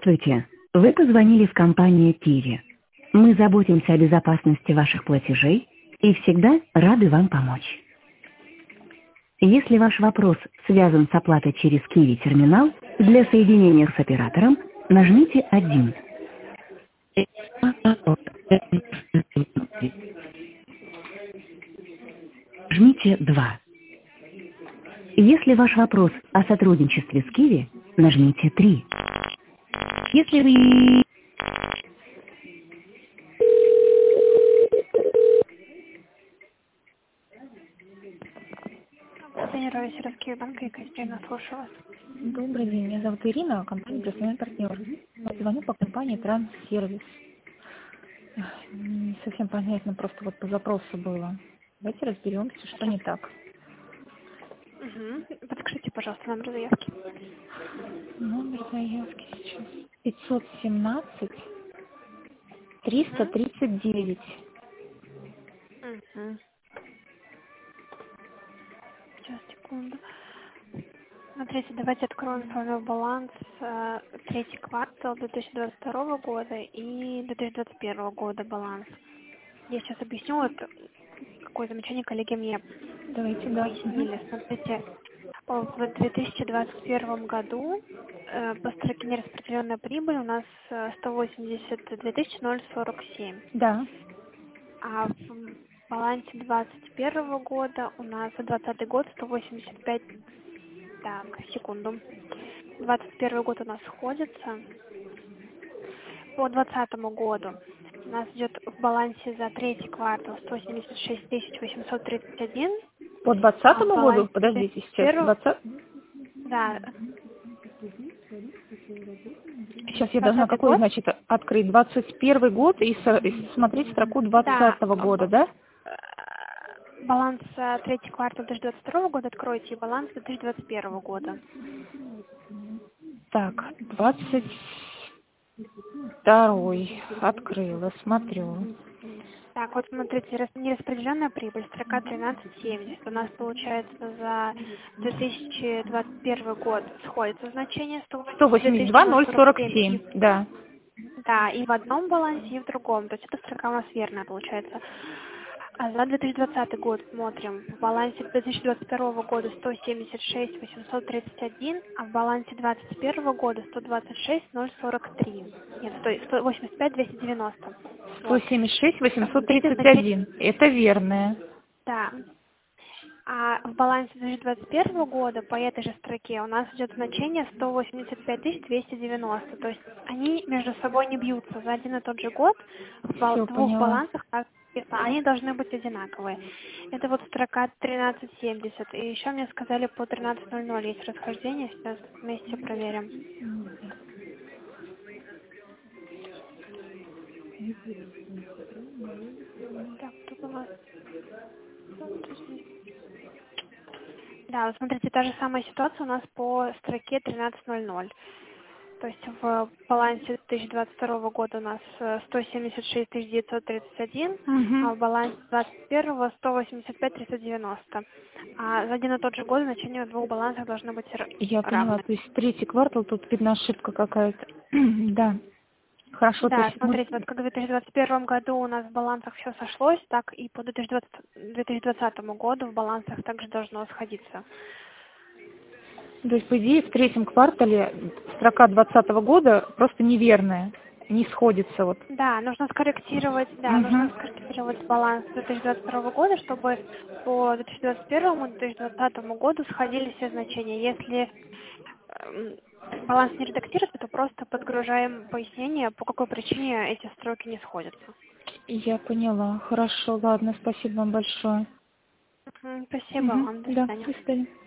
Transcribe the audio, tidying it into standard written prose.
Здравствуйте. Вы позвонили в компанию Киви. Мы заботимся о безопасности ваших платежей и всегда рады вам помочь. Если ваш вопрос связан с оплатой через Киви терминал, для соединения с оператором нажмите 1. Нажмите 2. Если ваш вопрос о сотрудничестве с Киви, нажмите 3. Если вы... Тренировая Северский банк, Екатерина, слушаю вас. Добрый день, меня зовут Ирина, компания «Профессиональный партнер». Звоню по компании «Транссервис». Не совсем понятно, просто вот по запросу было. Давайте разберемся, что не так. Подскажите, пожалуйста, номер заявки. Номер заявки сейчас 517 339. Сейчас, секунду. Смотрите, давайте откроем с вами баланс третий квартал 2022 года и 2021 года баланс. Я сейчас объясню, вот, какое замечание коллеги мне Давайте, да. пояснили. Смотрите, в 2021 году по строке нераспределенная прибыль у нас 182 047. Да. А в балансе 2021 года у нас за 2020 год 185. Так, секунду. 2021 год у нас сходится. По 2020 году у нас идет в балансе за третий квартал 176 831. По 2020 году? Подождите, сейчас. 20... Да. Сейчас я должна какой, год? значит, открыть? 21 год и смотреть строку 2020 года, да? Баланс третий квартал 2022 года откройте и баланс 2021 года. Так, 22-й открыла, смотрю. Так, вот смотрите, нераспределенная прибыль, строка 1370. У нас получается за 2021 год сходится значение 182 047, да. Да, и в одном балансе, и в другом. То есть эта строка у нас верная получается. А за 2020 год смотрим. В балансе 2022 года 176 831, а в балансе 2021 года 126 043. Нет, 185 290. 176 831. Это верное. Да. А в балансе 2021 года по этой же строке у нас идет значение 185 290. То есть они между собой не бьются. За один и тот же год в двух балансах они должны быть одинаковые. Это вот строка 1370. И еще мне сказали по 1300 есть расхождение. Сейчас вместе проверим. Так, тут у нас... Да, вот смотрите, та же самая ситуация у нас по строке 1300. То есть в балансе 2022 года у нас 176 931, а в балансе 2021 185 390. А за один и тот же год значения в двух балансах должны быть равны. Я поняла, то есть третий квартал, тут видна ошибка какая-то. Да. Хорошо. Да, смотрите, вот как в 2021 году у нас в балансах все сошлось, так и по 2020 году в балансах также должно сходиться. То есть, по идее, в третьем квартале строка 2020 года просто неверная, не сходится. Вот. Да, нужно скорректировать, нужно скорректировать баланс 2022 года, чтобы по 2021 и 2020 году сходили все значения. Если баланс не редактируется, то просто подгружаем пояснение, по какой причине эти строки не сходятся. Я поняла. Хорошо, ладно, спасибо вам большое. Спасибо вам, до свидания. До свидания.